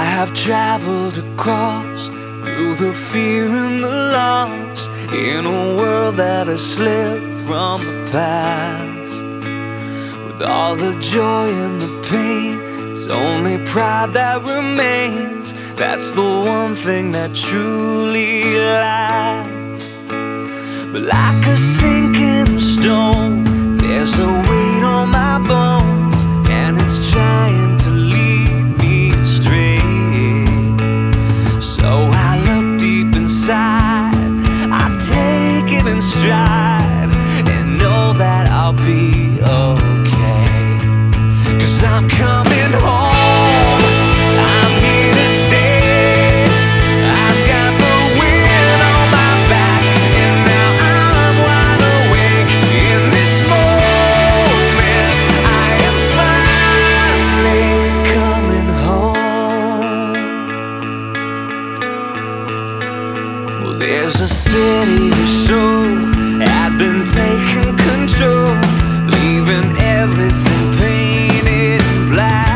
I have traveled across through the fear and the loss, in a world that has slipped from the past. With all the joy and the pain, it's only pride that remains. That's the one thing that truly lasts. But like a sinking stone, there's a weight on my bones, and it's trying to lead me astray. So I look deep inside, I take it in stride, and know that I'll be okay. 'Cause I'm coming home, I'm here to stay. I've got the wind on my back, and now I'm wide awake. In this moment, I am finally coming home. Well, there's a city or so had been taking control, leaving everything painted in black.